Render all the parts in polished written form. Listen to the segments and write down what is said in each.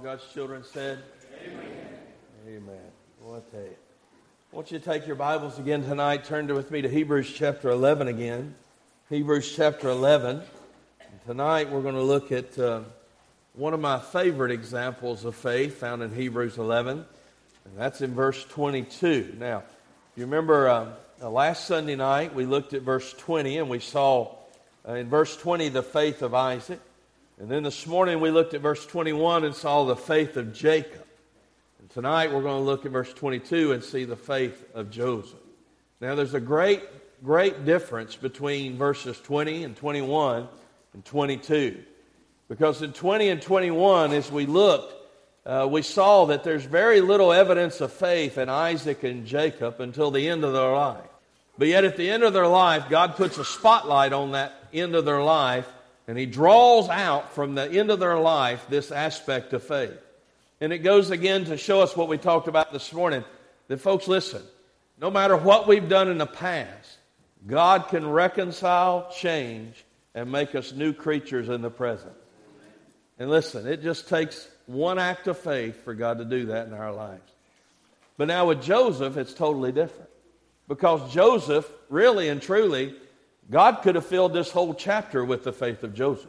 God's children said, Amen. Amen. Well, I tell you. I want you to take your Bibles again tonight. Turn with me to Hebrews chapter 11 again. Hebrews chapter 11. And tonight we're going to look at one of my favorite examples of faith found in Hebrews 11. And that's in verse 22. Now, you remember last Sunday night we looked at verse 20 and we saw in verse 20 the faith of Isaac. And then this morning we looked at verse 21 and saw the faith of Jacob. And tonight we're going to look at verse 22 and see the faith of Joseph. Now there's a great difference between verses 20 and 21 and 22. Because in 20 and 21, as we looked, we saw that there's very little evidence of faith in Isaac and Jacob until the end of their life. But yet at the end of their life, God puts a spotlight on that end of their life, and He draws out from the end of their life this aspect of faith. And it goes again to show us what we talked about this morning, that folks, listen, no matter what we've done in the past, God can reconcile, change, and make us new creatures in the present. And listen, it just takes one act of faith for God to do that in our lives. But now with Joseph, it's totally different. Because Joseph, really and truly, God could have filled this whole chapter with the faith of Joseph.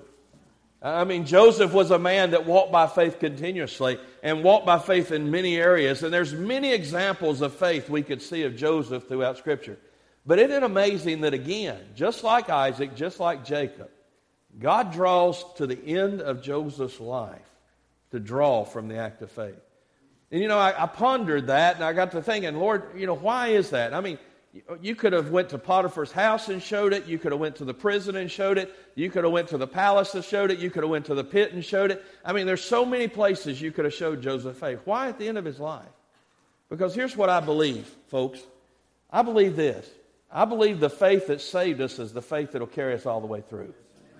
I mean, Joseph was a man that walked by faith continuously and walked by faith in many areas. And there's many examples of faith we could see of Joseph throughout Scripture. But isn't it amazing that again, just like Isaac, just like Jacob, God draws to the end of Joseph's life to draw from the act of faith. And you know, I pondered that and I got to thinking, Lord, you know, why is that? I mean, you could have went to Potiphar's house and showed it. You could have went to the prison and showed it. You could have went to the palace and showed it. You could have went to the pit and showed it. I mean, there's so many places you could have showed Joseph's faith. Why at the end of his life? Because here's what I believe, folks. I believe this. I believe the faith that saved us is the faith that will carry us all the way through.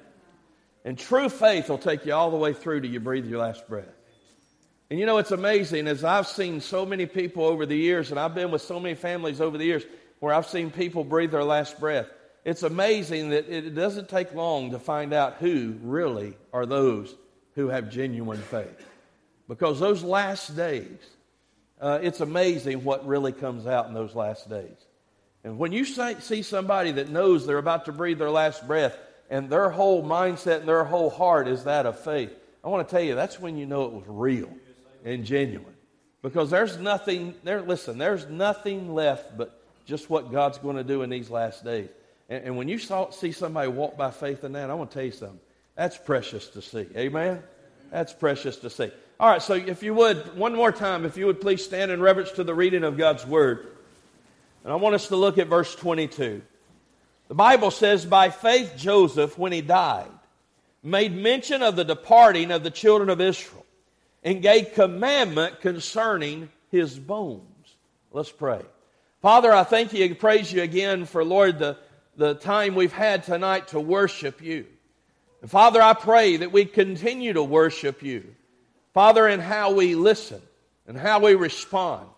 And true faith will take you all the way through till you breathe your last breath. And you know, it's amazing, as I've seen so many people over the years, and I've been with so many families over the years, where I've seen people breathe their last breath. It's amazing that it doesn't take long to find out who really are those who have genuine faith. Because those last days, it's amazing what really comes out in those last days. And when you see somebody that knows they're about to breathe their last breath, and their whole mindset and their whole heart is that of faith, I want to tell you, that's when you know it was real and genuine. Because there's nothing left but just what God's going to do in these last days. And when you see somebody walk by faith in that, I want to tell you something. That's precious to see. Amen? That's precious to see. All right, so if you would, one more time, if you would please stand in reverence to the reading of God's Word. And I want us to look at verse 22. The Bible says, by faith Joseph, when he died, made mention of the departing of the children of Israel, and gave commandment concerning his bones. Let's pray. Father, I thank you and praise you again for, Lord, the time we've had tonight to worship you. And Father, I pray that we continue to worship you. Father, in how we listen and how we respond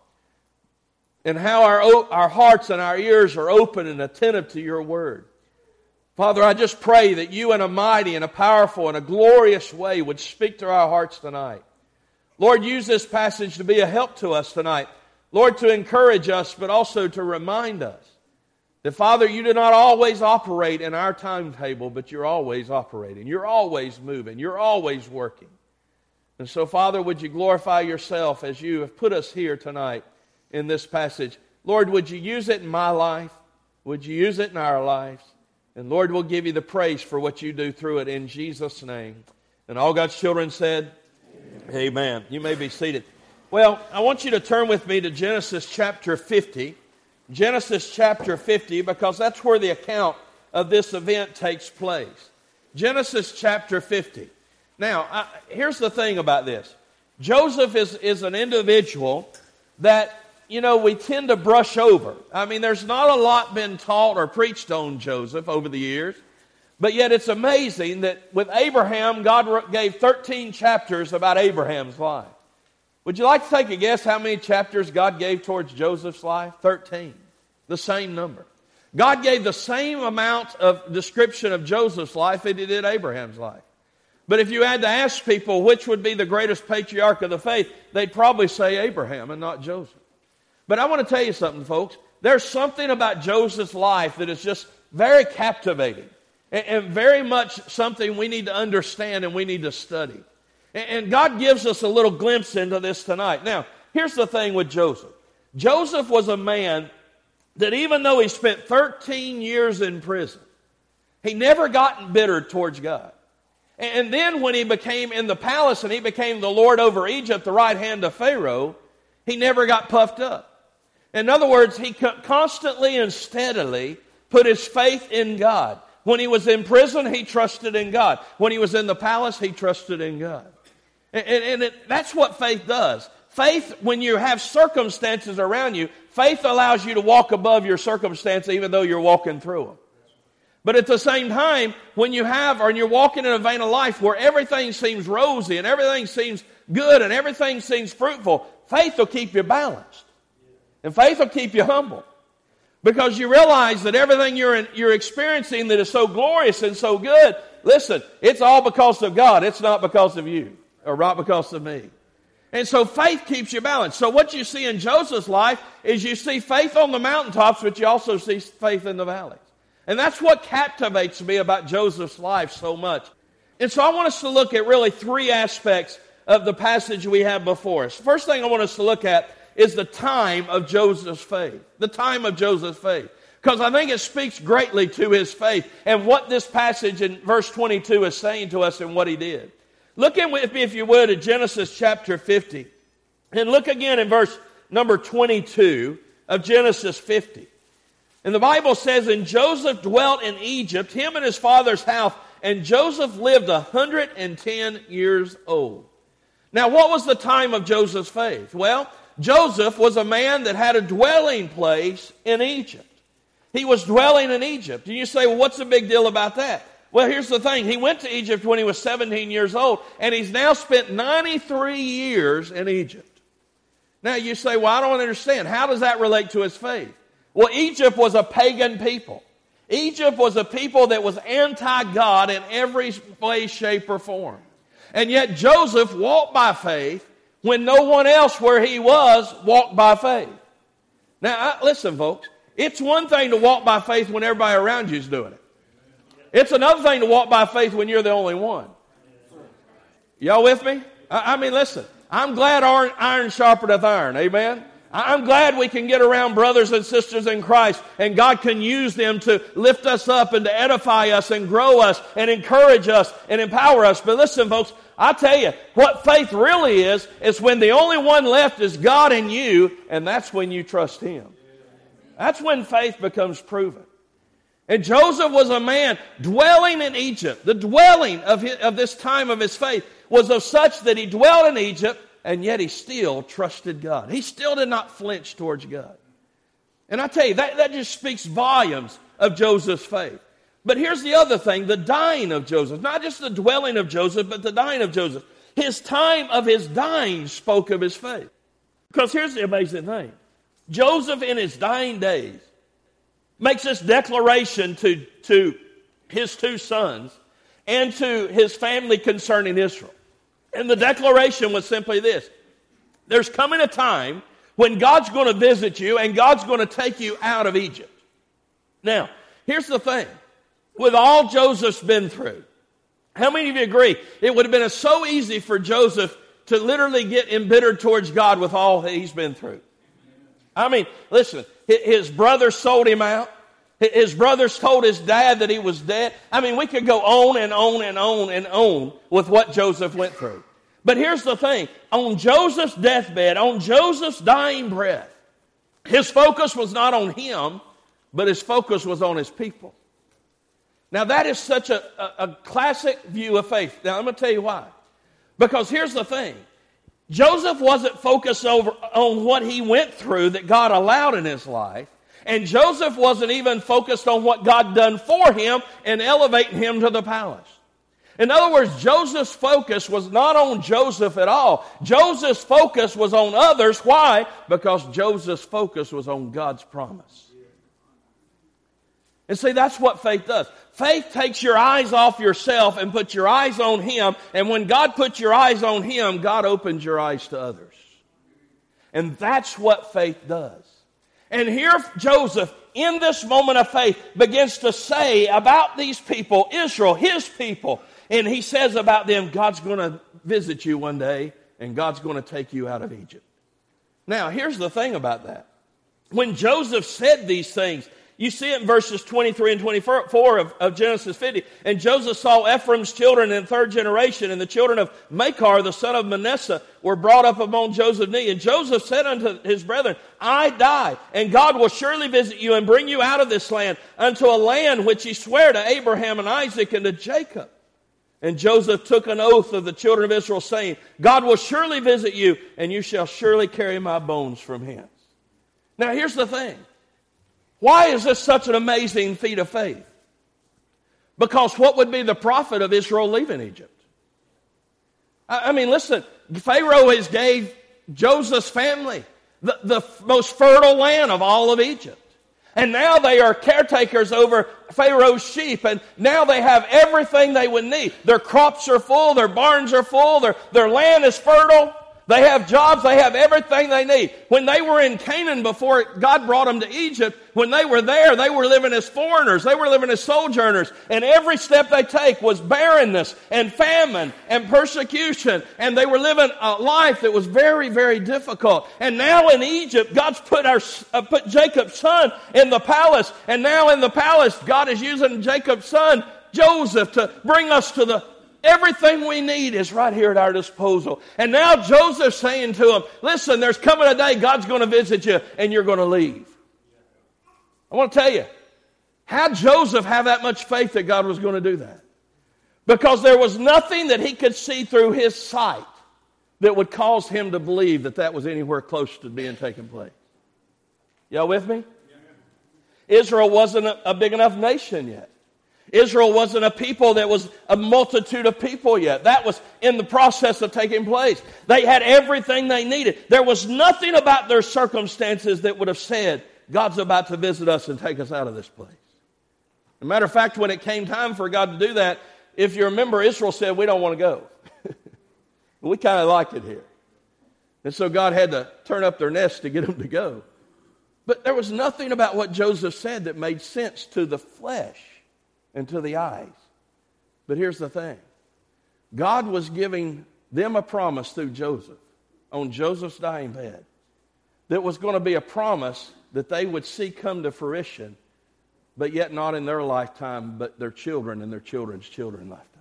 and how our hearts and our ears are open and attentive to your word. Father, I just pray that you in a mighty and a powerful and a glorious way would speak to our hearts tonight. Lord, use this passage to be a help to us tonight. Lord, to encourage us, but also to remind us that, Father, you do not always operate in our timetable, but you're always operating. You're always moving. You're always working. And so, Father, would you glorify yourself as you have put us here tonight in this passage. Lord, would you use it in my life? Would you use it in our lives? And Lord, we'll give you the praise for what you do through it in Jesus' name. And all God's children said, Amen. You may be seated. Well, I want you to turn with me to Genesis chapter 50. Genesis chapter 50, because that's where the account of this event takes place. Genesis chapter 50. Now, here's the thing about this. Joseph is an individual that, you know, we tend to brush over. I mean, there's not a lot been taught or preached on Joseph over the years. But yet it's amazing that with Abraham, God gave 13 chapters about Abraham's life. Would you like to take a guess how many chapters God gave towards Joseph's life? 13. The same number. God gave the same amount of description of Joseph's life as he did Abraham's life. But if you had to ask people which would be the greatest patriarch of the faith, they'd probably say Abraham and not Joseph. But I want to tell you something, folks. There's something about Joseph's life that is just very captivating and very much something we need to understand and we need to study. And God gives us a little glimpse into this tonight. Now, here's the thing with Joseph. Joseph was a man that even though he spent 13 years in prison, he never got embittered towards God. And then when he became in the palace and he became the Lord over Egypt, the right hand of Pharaoh, he never got puffed up. In other words, he constantly and steadily put his faith in God. When he was in prison, he trusted in God. When he was in the palace, he trusted in God. And that's what faith does. Faith, when you have circumstances around you, faith allows you to walk above your circumstance even though you're walking through them. But at the same time, when you're walking in a vein of life where everything seems rosy and everything seems good and everything seems fruitful, faith will keep you balanced. And faith will keep you humble. Because you realize that everything you're experiencing that is so glorious and so good, listen, it's all because of God. It's not because of you or not because of me. And so faith keeps you balanced. So what you see in Joseph's life is you see faith on the mountaintops, but you also see faith in the valleys. And that's what captivates me about Joseph's life so much. And so I want us to look at really three aspects of the passage we have before us. First thing I want us to look at is the time of Joseph's faith. The time of Joseph's faith. Because I think it speaks greatly to his faith and what this passage in verse 22 is saying to us and what he did. Look in with me, if you would, at Genesis chapter 50. And look again in verse number 22 of Genesis 50. And the Bible says, and Joseph dwelt in Egypt, him and his father's house, and Joseph lived 110 years old. Now, what was the time of Joseph's faith? Well, Joseph was a man that had a dwelling place in Egypt. He was dwelling in Egypt. And you say, well, what's the big deal about that? Well, here's the thing. He went to Egypt when he was 17 years old, and he's now spent 93 years in Egypt. Now, you say, well, I don't understand. How does that relate to his faith? Well, Egypt was a pagan people. Egypt was a people that was anti-God in every way, shape, or form. And yet Joseph walked by faith when no one else where he was walked by faith. Now, listen, folks. It's one thing to walk by faith when everybody around you is doing it. It's another thing to walk by faith when you're the only one. Y'all with me? I mean, listen. I'm glad iron sharpeneth iron. Amen? I'm glad we can get around brothers and sisters in Christ and God can use them to lift us up and to edify us and grow us and encourage us and empower us. But listen, folks, I tell you, what faith really is when the only one left is God and you, and that's when you trust Him. That's when faith becomes proven. And Joseph was a man dwelling in Egypt. The dwelling of this time of his faith was of such that he dwelt in Egypt, and yet he still trusted God. He still did not flinch towards God. And I tell you, that just speaks volumes of Joseph's faith. But here's the other thing, the dying of Joseph. Not just the dwelling of Joseph, but the dying of Joseph. His time of his dying spoke of his faith. Because here's the amazing thing. Joseph in his dying days makes this declaration to his two sons and to his family concerning Israel. And the declaration was simply this. There's coming a time when God's going to visit you and God's going to take you out of Egypt. Now, here's the thing. With all Joseph's been through, how many of you agree it would have been so easy for Joseph to literally get embittered towards God with all that he's been through? I mean, listen, his brothers sold him out. His brothers told his dad that he was dead. I mean, we could go on and on and on and on with what Joseph went through. But here's the thing. On Joseph's deathbed, on Joseph's dying breath, his focus was not on him, but his focus was on his people. Now, that is such a classic view of faith. Now, I'm going to tell you why. Because here's the thing. Joseph wasn't focused on what he went through that God allowed in his life. And Joseph wasn't even focused on what God done for him and elevating him to the palace. In other words, Joseph's focus was not on Joseph at all. Joseph's focus was on others. Why? Because Joseph's focus was on God's promise. And see, that's what faith does. Faith takes your eyes off yourself and puts your eyes on Him. And when God puts your eyes on Him, God opens your eyes to others. And that's what faith does. And here Joseph, in this moment of faith, begins to say about these people, Israel, his people. And he says about them, God's going to visit you one day, and God's going to take you out of Egypt. Now, here's the thing about that. When Joseph said these things, you see it in verses 23 and 24 of Genesis 50. And Joseph saw Ephraim's children in the third generation, and the children of Machir, the son of Manasseh, were brought up among Joseph's knee. And Joseph said unto his brethren, I die, and God will surely visit you and bring you out of this land unto a land which he sware to Abraham and Isaac and to Jacob. And Joseph took an oath of the children of Israel, saying, God will surely visit you, and you shall surely carry my bones from hence. Now here's the thing. Why is this such an amazing feat of faith? Because what would be the profit of Israel leaving Egypt? I mean, listen, Pharaoh has gave Joseph's family the most fertile land of all of Egypt. And now they are caretakers over Pharaoh's sheep, and now they have everything they would need. Their crops are full, their barns are full, their land is fertile. They have jobs, they have everything they need. When they were in Canaan before God brought them to Egypt, when they were there, they were living as foreigners, they were living as sojourners, and every step they take was barrenness and famine and persecution, and they were living a life that was very, very difficult. And now in Egypt, God's put Jacob's son in the palace, and now in the palace, God is using Jacob's son, Joseph, to bring us to everything we need is right here at our disposal. And now Joseph's saying to him, listen, there's coming a day God's going to visit you and you're going to leave. I want to tell you, how'd Joseph have that much faith that God was going to do that? Because there was nothing that he could see through his sight that would cause him to believe that that was anywhere close to being taken place. Y'all with me? Israel wasn't a big enough nation yet. Israel wasn't a people that was a multitude of people yet. That was in the process of taking place. They had everything they needed. There was nothing about their circumstances that would have said, God's about to visit us and take us out of this place. As a matter of fact, when it came time for God to do that, if you remember, Israel said, we don't want to go. We kind of like it here. And so God had to turn up their nest to get them to go. But there was nothing about what Joseph said that made sense to the flesh and to the eyes. But here's the thing. God was giving them a promise through Joseph on Joseph's dying bed that was going to be a promise that they would see come to fruition, but yet not in their lifetime, but their children and their children's children's lifetime.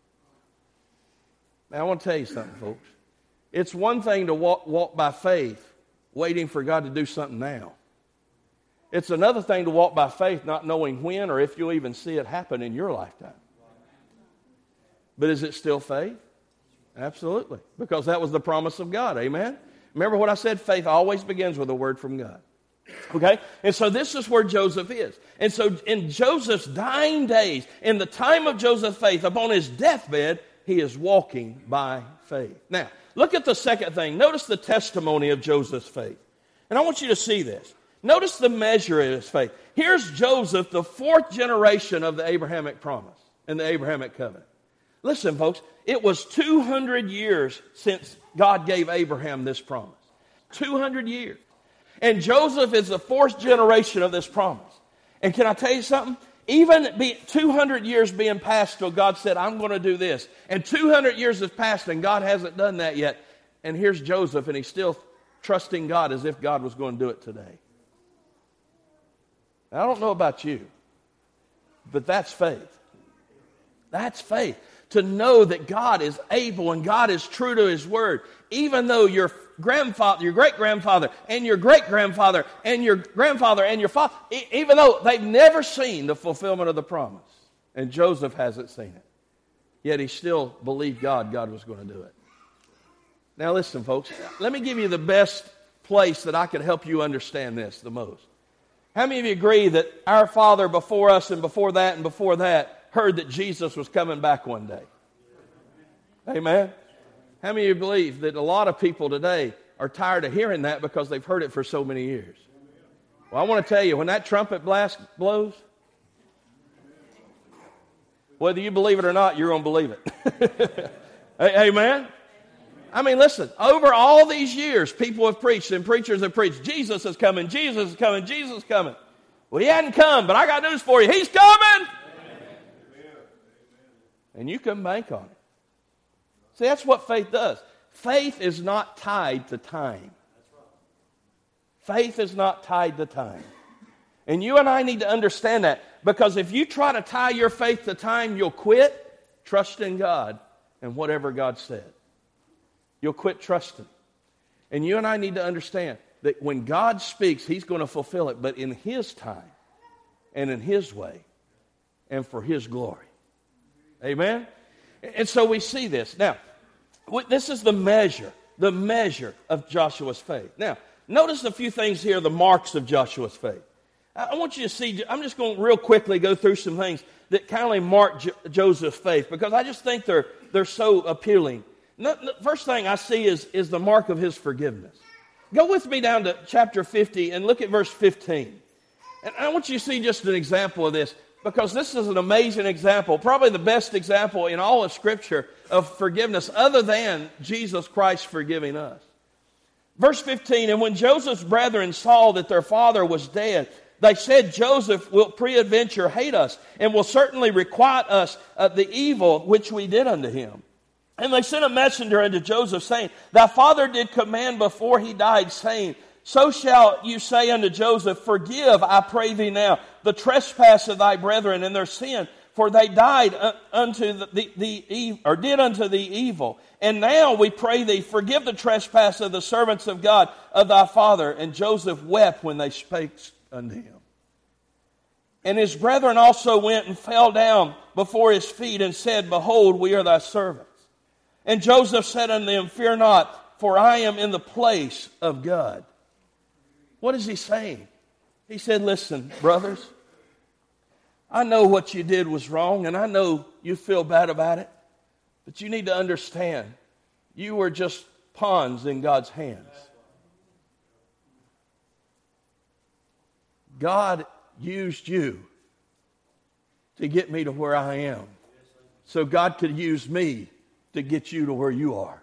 Now, I want to tell you something, folks. It's one thing to walk by faith, waiting for God to do something now. It's another thing to walk by faith, not knowing when or if you'll even see it happen in your lifetime. But is it still faith? Absolutely. Because that was the promise of God. Amen? Remember what I said? Faith always begins with a word from God. Okay? And so this is where Joseph is. And so in Joseph's dying days, in the time of Joseph's faith, upon his deathbed, he is walking by faith. Now, look at the second thing. Notice the testimony of Joseph's faith. And I want you to see this. Notice the measure of his faith. Here's Joseph, the fourth generation of the Abrahamic promise and the Abrahamic covenant. Listen, folks, it was 200 years since God gave Abraham this promise. 200 years. And Joseph is the fourth generation of this promise. And can I tell you something? Even 200 years being passed till God said, I'm going to do this. And 200 years have passed and God hasn't done that yet. And here's Joseph and he's still trusting God as if God was going to do it today. I don't know about you, but that's faith. That's faith. To know that God is able and God is true to his word. Even though your grandfather, your great-grandfather, and your great-grandfather, and your grandfather, and your father, even though they've never seen the fulfillment of the promise. And Joseph hasn't seen it. Yet he still believed God was going to do it. Now listen, folks. Let me give you the best place that I can help you understand this the most. How many of you agree that our father before us and before that heard that Jesus was coming back one day? Amen? How many of you believe that a lot of people today are tired of hearing that because they've heard it for so many years? Well, I want to tell you, when that trumpet blast blows, whether you believe it or not, you're going to believe it. Amen? I mean, listen, over all these years, people have preached and preachers have preached, Jesus is coming, Jesus is coming, Jesus is coming. Well, he hadn't come, but I got news for you. He's coming! Amen. And you can bank on it. See, that's what faith does. Faith is not tied to time. Faith is not tied to time. And you and I need to understand that, because if you try to tie your faith to time, you'll quit trusting God and whatever God said. You'll quit trusting. And you and I need to understand that when God speaks, He's going to fulfill it, but in His time and in His way and for His glory. Amen? And so we see this. Now, this is the measure of Joshua's faith. Now, notice a few things here, the marks of Joshua's faith. I want you to see, I'm just going to real quickly go through some things that kind of mark Joseph's faith, because I just think they're so appealing. The first thing I see is the mark of his forgiveness. Go with me down to chapter 50 and look at verse 15. And I want you to see just an example of this, because this is an amazing example, probably the best example in all of Scripture of forgiveness other than Jesus Christ forgiving us. Verse 15, and when Joseph's brethren saw that their father was dead, they said, Joseph will peradventure hate us, and will certainly requite us of the evil which we did unto him. And they sent a messenger unto Joseph, saying, Thy father did command before he died, saying, So shall you say unto Joseph, Forgive, I pray thee now, the trespass of thy brethren and their sin, for they died unto did unto thee evil. And now we pray thee, forgive the trespass of the servants of God of thy father. And Joseph wept when they spake unto him. And his brethren also went and fell down before his feet and said, Behold, we are thy servants. And Joseph said unto them, Fear not, for I am in the place of God. What is he saying? He said, Listen, brothers, I know what you did was wrong, and I know you feel bad about it, but you need to understand, you were just pawns in God's hands. God used you to get me to where I am, so God could use me to get you to where you are.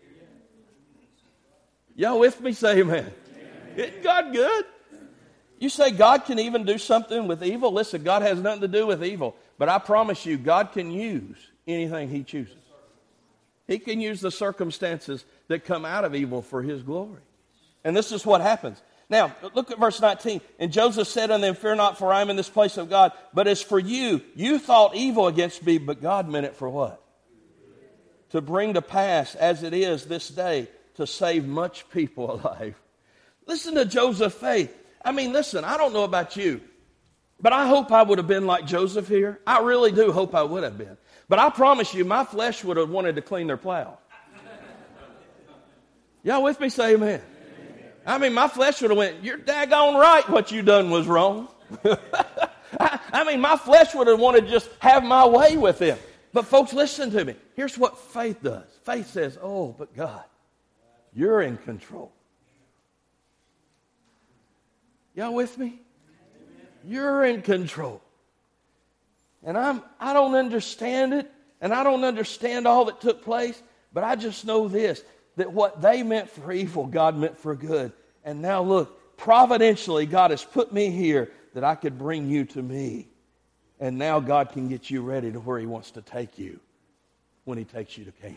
Y'all with me? Say amen. Isn't God good? You say God can even do something with evil? Listen, God has nothing to do with evil. But I promise you, God can use anything He chooses. He can use the circumstances that come out of evil for His glory. And this is what happens. Now, look at verse 19. And Joseph said unto them, Fear not, for I am in this place of God. But as for you, you thought evil against me, but God meant it for what? To bring to pass, as it is this day, to save much people alive. Listen to Joseph's faith. I mean, listen, I don't know about you, but I hope I would have been like Joseph here. I really do hope I would have been. But I promise you, my flesh would have wanted to clean their plow. Y'all with me? Say amen. I mean, my flesh would have went, You're daggone right, what you done was wrong. I mean, my flesh would have wanted to just have my way with them. But folks, listen to me. Here's what faith does. Faith says, Oh, but God, you're in control. Y'all with me? You're in control. And I don't understand it, and I don't understand all that took place, but I just know this, that what they meant for evil, God meant for good. And now look, providentially, God has put me here that I could bring you to me. And now God can get you ready to where He wants to take you when He takes you to Canaan.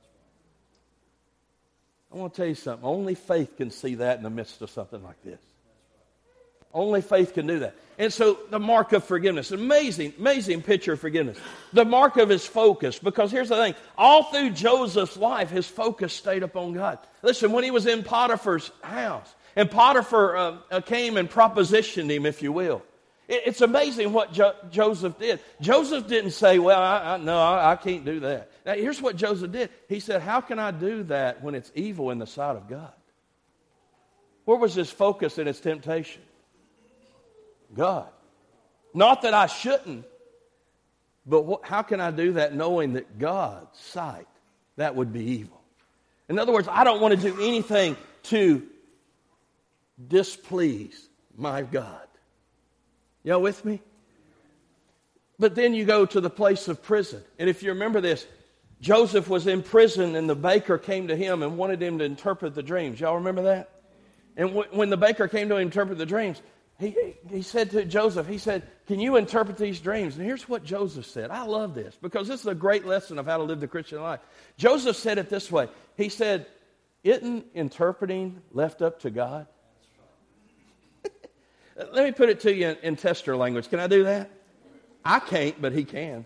I want to tell you something. Only faith can see that in the midst of something like this. Only faith can do that. And so the mark of forgiveness, amazing, amazing picture of forgiveness. The mark of his focus, because here's the thing. All through Joseph's life, his focus stayed upon God. Listen, when he was in Potiphar's house, and Potiphar came and propositioned him, if you will. It's amazing what Joseph did. Joseph didn't say, well, I can't do that. Now, here's what Joseph did. He said, how can I do that when it's evil in the sight of God? Where was his focus in his temptation? God. Not that I shouldn't, but how can I do that knowing that God's sight, that would be evil? In other words, I don't want to do anything to displease my God. Y'all with me? But then you go to the place of prison. And if you remember this, Joseph was in prison and the baker came to him and wanted him to interpret the dreams. Y'all remember that? And when the baker came to interpret the dreams, he said to Joseph, he said, can you interpret these dreams? And here's what Joseph said. I love this because this is a great lesson of how to live the Christian life. Joseph said it this way. He said, isn't interpreting left up to God? Let me put it to you in tester language. Can I do that? I can't, but he can.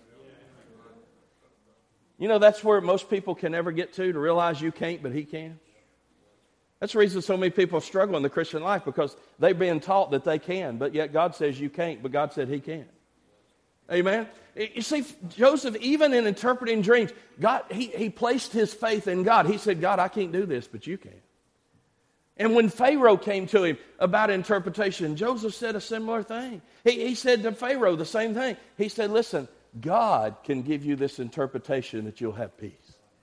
You know, that's where most people can never get to realize you can't, but he can. That's the reason so many people struggle in the Christian life, because they've been taught that they can, but yet God says you can't, but God said he can. Amen? You see, Joseph, even in interpreting dreams, God, he placed his faith in God. He said, God, I can't do this, but you can. And when Pharaoh came to him about interpretation, Joseph said a similar thing. He said to Pharaoh the same thing. He said, listen, God can give you this interpretation that you'll have peace.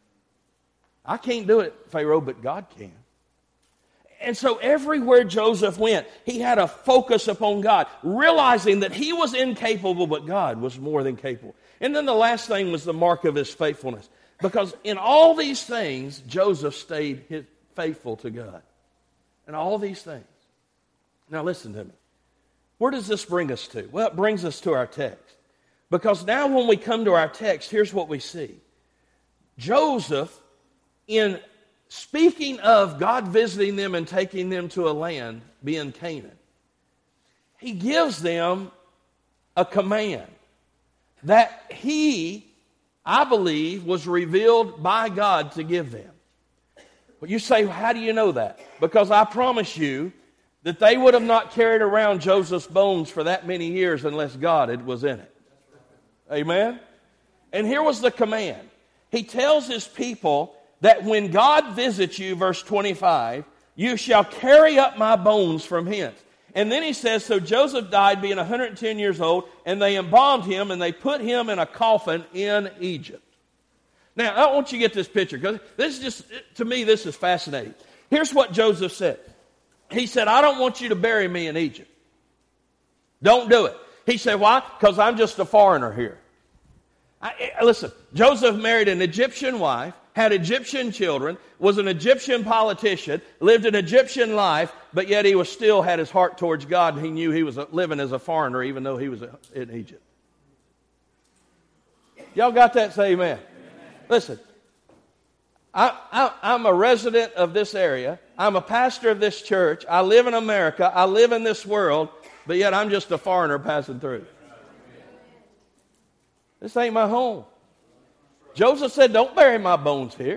I can't do it, Pharaoh, but God can. And so everywhere Joseph went, he had a focus upon God, realizing that he was incapable, but God was more than capable. And then the last thing was the mark of his faithfulness. Because in all these things, Joseph stayed faithful to God. In all these things. Now listen to me. Where does this bring us to? Well, it brings us to our text. Because now when we come to our text, here's what we see. Joseph, in speaking of God visiting them and taking them to a land, being Canaan, he gives them a command that he, I believe, was revealed by God to give them. Well, you say, how do you know that? Because I promise you that they would have not carried around Joseph's bones for that many years unless God was in it. Amen? And here was the command. He tells his people that when God visits you, verse 25, you shall carry up my bones from hence. And then he says, so Joseph died being 110 years old, and they embalmed him, and they put him in a coffin in Egypt. Now, I want you to get this picture, because this is just, to me, this is fascinating. Here's what Joseph said. He said, I don't want you to bury me in Egypt. Don't do it. He said, why? Because I'm just a foreigner here. Listen, Joseph married an Egyptian wife, had Egyptian children, was an Egyptian politician, lived an Egyptian life, but yet he was still had his heart towards God, and he knew he was living as a foreigner even though he was in Egypt. Y'all got that? Say amen. Listen, I'm a resident of this area. I'm a pastor of this church. I live in America. I live in this world, but yet I'm just a foreigner passing through. This ain't my home. Joseph said, don't bury my bones here.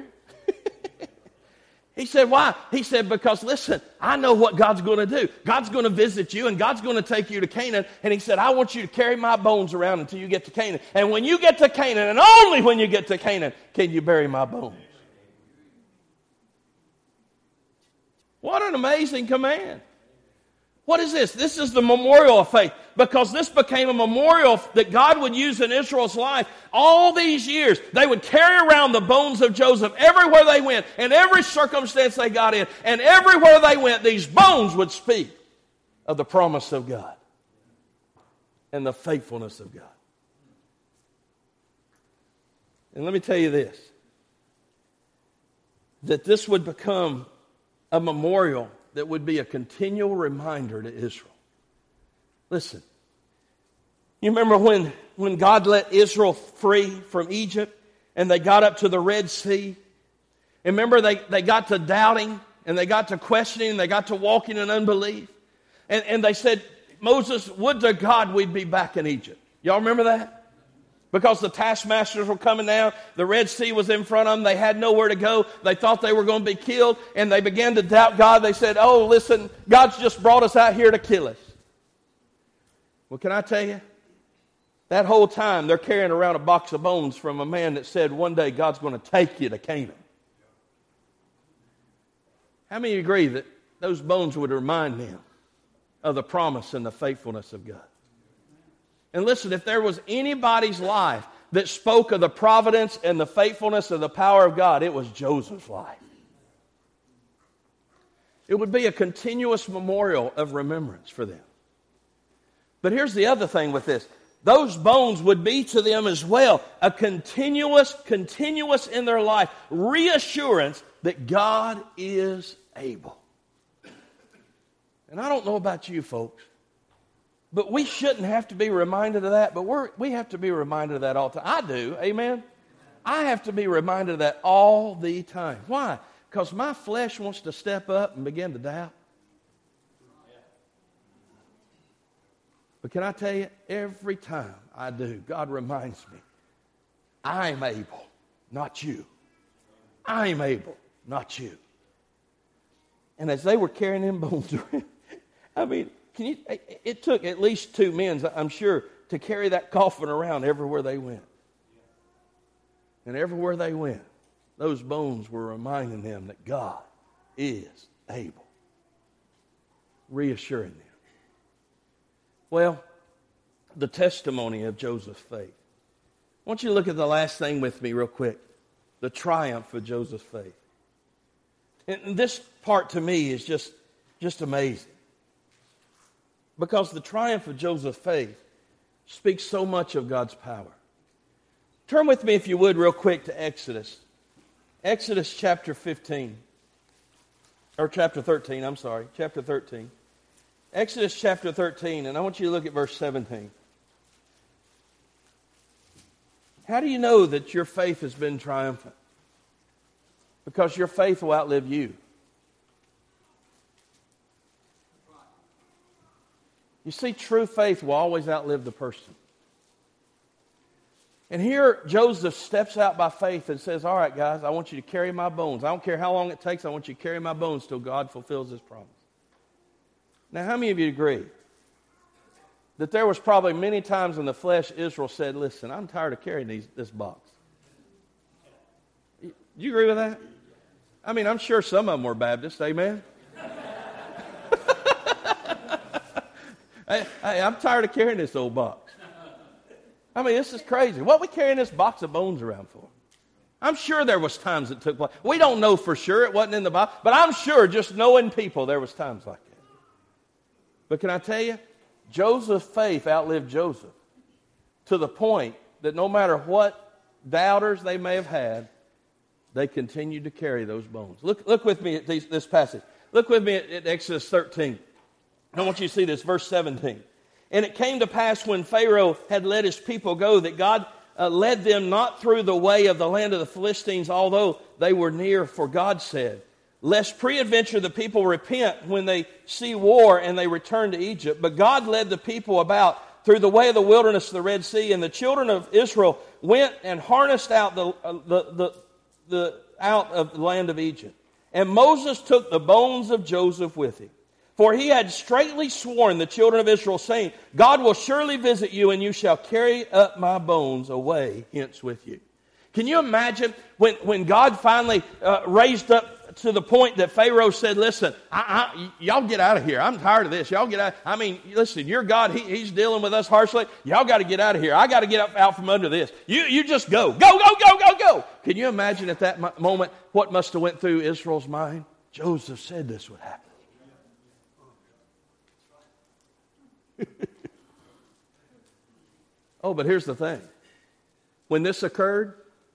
He said, why? He said, because listen, I know what God's going to do. God's going to visit you, and God's going to take you to Canaan. And he said, I want you to carry my bones around until you get to Canaan. And when you get to Canaan, and only when you get to Canaan, can you bury my bones. What an amazing command. What is this? This is the memorial of faith, because this became a memorial that God would use in Israel's life. All these years, they would carry around the bones of Joseph everywhere they went, in every circumstance they got in, and everywhere they went, these bones would speak of the promise of God and the faithfulness of God. And let me tell you this, that this would become a memorial that would be a continual reminder to Israel. Listen, you remember when God let Israel free from Egypt and they got up to the Red Sea? And remember they got to doubting and they got to questioning and they got to walking in unbelief. And they said, Moses, would to God we'd be back in Egypt. Y'all remember that? Because the taskmasters were coming down, the Red Sea was in front of them, they had nowhere to go, they thought they were going to be killed, and they began to doubt God. They said, oh, listen, God's just brought us out here to kill us. Well, can I tell you, that whole time they're carrying around a box of bones from a man that said one day God's going to take you to Canaan. How many agree that those bones would remind them of the promise and the faithfulness of God? And listen, if there was anybody's life that spoke of the providence and the faithfulness and the power of God, it was Joseph's life. It would be a continuous memorial of remembrance for them. But here's the other thing with this. those bones would be to them as well a continuous in their life reassurance that God is able. And I don't know about you folks, but we shouldn't have to be reminded of that, but we have to be reminded of that all the time. I do, amen? I have to be reminded of that all the time. Why? Because my flesh wants to step up and begin to doubt. But can I tell you, every time I do, God reminds me, I'm able, not you. I'm able, not you. And as they were carrying them bones around, I mean, it took at least 2 men, I'm sure, to carry that coffin around everywhere they went. And everywhere they went, those bones were reminding them that God is able, reassuring them. Well, the testimony of Joseph's faith. I want you to look at the last thing with me real quick. The triumph of Joseph's faith. And this part to me is just amazing. Because the triumph of Joseph's faith speaks so much of God's power. Turn with me, if you would, real quick to Exodus. Exodus chapter 15. Or chapter 13, I'm sorry. Chapter 13. Exodus chapter 13, and I want you to look at verse 17. How do you know that your faith has been triumphant? Because your faith will outlive you. You see, true faith will always outlive the person. And here Joseph steps out by faith and says, all right, guys, I want you to carry my bones. I don't care how long it takes. I want you to carry my bones till God fulfills His promise. Now, how many of you agree that there was probably many times in the flesh Israel said, listen, I'm tired of carrying this box? Do you agree with that? I mean, I'm sure some of them were Baptists, amen? Hey, I'm tired of carrying this old box. I mean, this is crazy. What are we carrying this box of bones around for? I'm sure there was times it took place. We don't know for sure. It wasn't in the Bible. But I'm sure, just knowing people, there was times like that. But can I tell you, Joseph's faith outlived Joseph to the point that no matter what doubters they may have had, they continued to carry those bones. Look with me at this passage. Look with me at Exodus 13. I want you to see this, verse 17. And it came to pass when Pharaoh had let his people go that God led them not through the way of the land of the Philistines, although they were near, for God said, lest peradventure the people repent when they see war and they return to Egypt. But God led the people about through the way of the wilderness of the Red Sea, and the children of Israel went and harnessed out out of the land of Egypt. And Moses took the bones of Joseph with him. For he had straitly sworn the children of Israel, saying, God will surely visit you, and you shall carry up my bones away hence with you. Can you imagine when God finally raised up to the point that Pharaoh said, listen, y'all get out of here. I'm tired of this. Y'all get out. I mean, listen, your God, he's dealing with us harshly. Y'all got to get out of here. I got to get out from under this. You just go. Go. Can you imagine at that moment what must have went through Israel's mind? Joseph said this would happen. Oh, but here's the thing. When this occurred,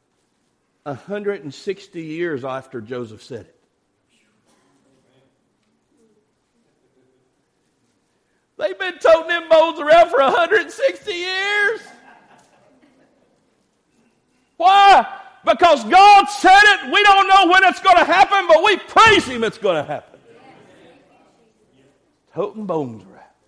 160 years after Joseph said it. They've been toting them bones around for 160 years. Why? Because God said it. We don't know when it's going to happen, but we praise Him it's going to happen. Toting bones around.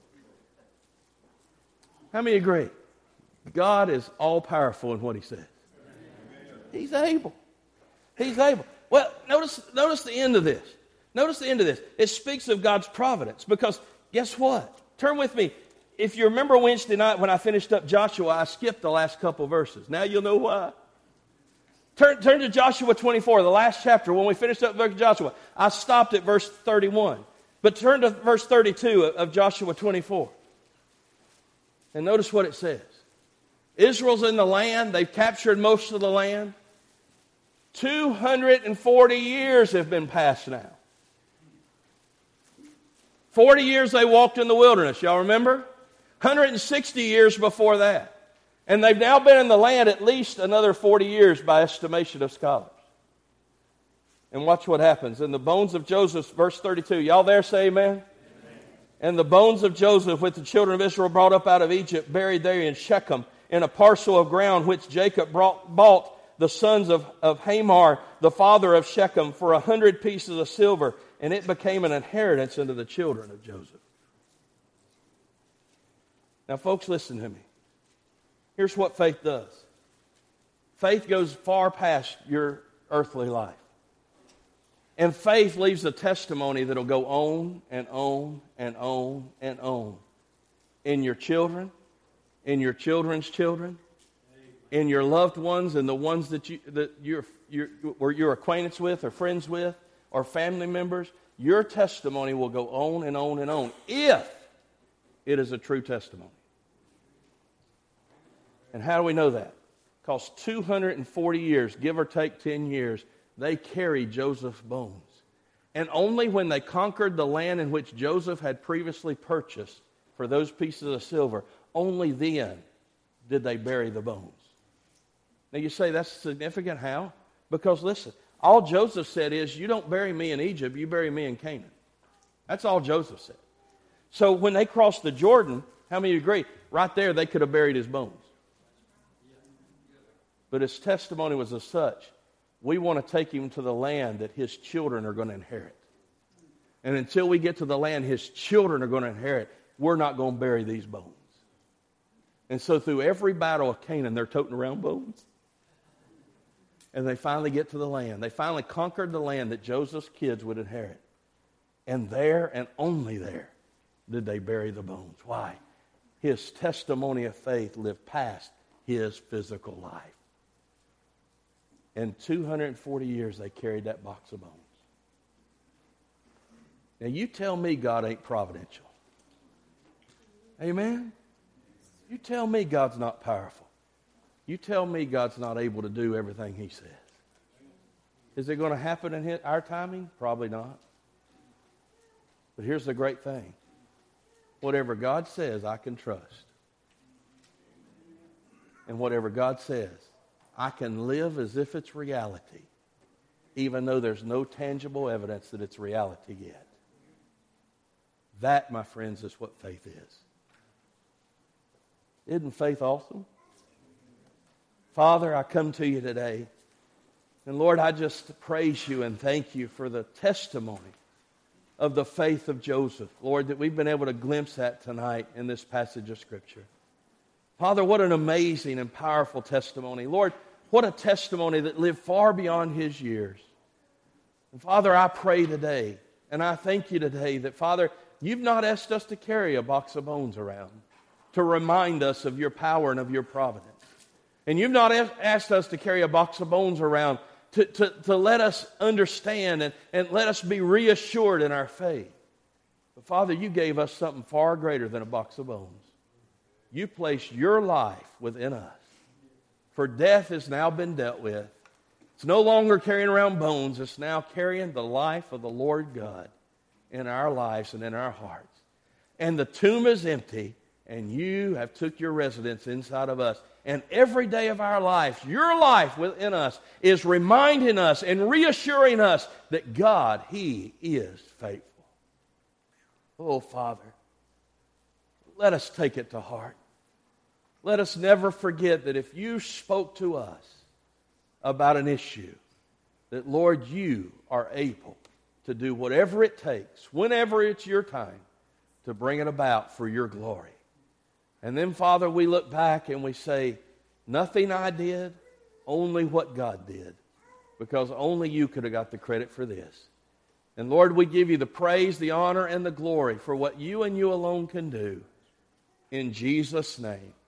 How many agree? God is all-powerful in what He says. He's able. He's able. Well, notice the end of this. Notice the end of this. It speaks of God's providence because guess what? Turn with me. If you remember Wednesday night when I finished up Joshua, I skipped the last couple verses. Now you'll know why. Turn to Joshua 24, the last chapter. When we finished up Joshua, I stopped at verse 31. But turn to verse 32 of Joshua 24. And notice what it says. Israel's in the land. They've captured most of the land. 240 years have been passed now. 40 years they walked in the wilderness. Y'all remember? 160 years before that. And they've now been in the land at least another 40 years by estimation of scholars. And watch what happens. And the bones of Joseph, verse 32. Y'all there, say amen? Amen. And the bones of Joseph, which the children of Israel brought up out of Egypt, buried there in Shechem, in a parcel of ground which Jacob bought the sons of Hamor, the father of Shechem, for 100 pieces of silver. And it became an inheritance unto the children of Joseph. Now, folks, listen to me. Here's what faith does. Faith goes far past your earthly life. And faith leaves a testimony that will go on and on and on and on. In your children, in your children's children, in your loved ones and the ones that you're acquainted with or friends with or family members, your testimony will go on and on and on if it is a true testimony. And how do we know that? Because 240 years, give or take 10 years, they carried Joseph's bones. And only when they conquered the land in which Joseph had previously purchased for those pieces of silver, only then did they bury the bones. Now you say, that's significant. How? Because listen, all Joseph said is, you don't bury me in Egypt, you bury me in Canaan. That's all Joseph said. So when they crossed the Jordan, how many agree? Right there they could have buried his bones. But his testimony was as such, we want to take him to the land that his children are going to inherit. And until we get to the land his children are going to inherit, we're not going to bury these bones. And so through every battle of Canaan, they're toting around bones. And they finally get to the land. They finally conquered the land that Joseph's kids would inherit. And there and only there did they bury the bones. Why? His testimony of faith lived past his physical life. In 240 years, they carried that box of bones. Now, you tell me God ain't providential. Amen? You tell me God's not powerful. You tell me God's not able to do everything He says. Is it going to happen in our timing? Probably not. But here's the great thing. Whatever God says, I can trust. And whatever God says, I can live as if it's reality, even though there's no tangible evidence that it's reality yet. That, my friends, is what faith is. Isn't faith awesome? Father, I come to you today, and Lord, I just praise you and thank you for the testimony of the faith of Joseph, Lord, that we've been able to glimpse at tonight in this passage of Scripture. Father, what an amazing and powerful testimony. Lord, what a testimony that lived far beyond his years. And Father, I pray today, and I thank you today that, Father, you've not asked us to carry a box of bones around to remind us of your power and of your providence. And you've not asked us to carry a box of bones around to let us understand and let us be reassured in our faith. But Father, you gave us something far greater than a box of bones. You placed your life within us. For death has now been dealt with. It's no longer carrying around bones. It's now carrying the life of the Lord God in our lives and in our hearts. And the tomb is empty, and you have took your residence inside of us. And every day of our life, your life within us is reminding us and reassuring us that God, He is faithful. Oh, Father, let us take it to heart. Let us never forget that if you spoke to us about an issue, that, Lord, you are able to do whatever it takes, whenever it's your time, to bring it about for your glory. And then, Father, we look back and we say, nothing I did, only what God did, because only you could have got the credit for this. And, Lord, we give you the praise, the honor, and the glory for what you and you alone can do. In Jesus' name.